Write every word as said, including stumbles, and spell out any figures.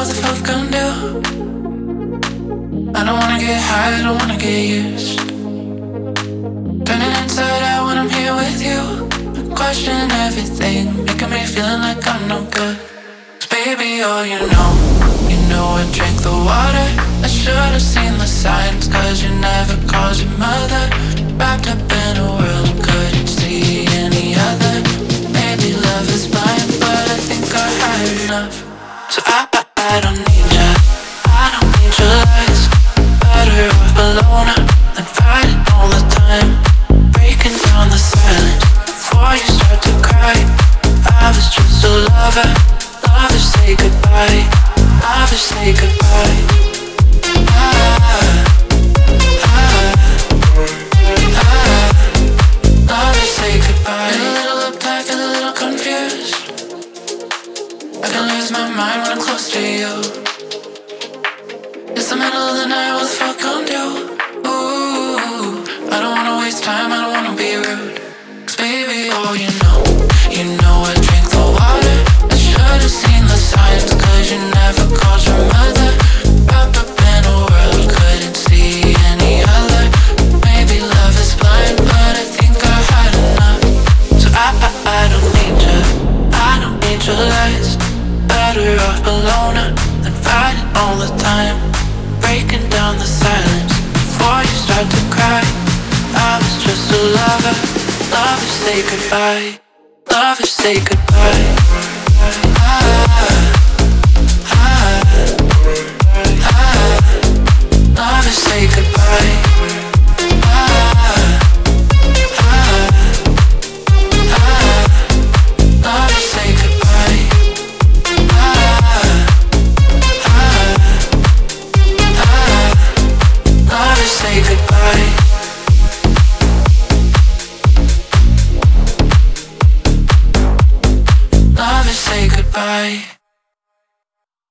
what the fuck gonna do? I don't wanna get high, I don't wanna get used. Turning inside out when I'm here with you. I question everything, making me feeling like I'm no good. 'Cause baby, oh, you know, you know I drank the water. I should've seen the signs, 'cause you never called your mother. Wrapped up in a world, couldn't see any other. Maybe love is blind, but I think I had enough. So I, I, I don't need ya, I don't need your lies. Better off alone than fighting all the time. Breaking down the silence before you start to cry. I was just a lover, lovers say goodbye. Lovers say goodbye. Ah, ah, ah. Lovers say goodbye. Feel a little uptight, feel a little confused. I can lose my mind when I'm close to you. It's the middle of the night, what the fuck gon' do? Ooh, I don't wanna waste time, I don't wanna be rude. 'Cause baby, oh, you know, you know I drink the water. I should've seen the signs, 'cause you never called your mother. Wrapped up in a world, couldn't see any other. Maybe love is blind, but I think I had enough. So I, I, I don't need you, I don't need your lies. Better off alone than fighting all the time. Breaking down the silence before you start to cry. I was just a lover, lovers say goodbye. Lovers say goodbye. Ah, ah, ah. Lovers say goodbye. Ah, ah, ah. Lovers say goodbye. Ah, ah, ah. Lovers say goodbye. Lovers say goodbye.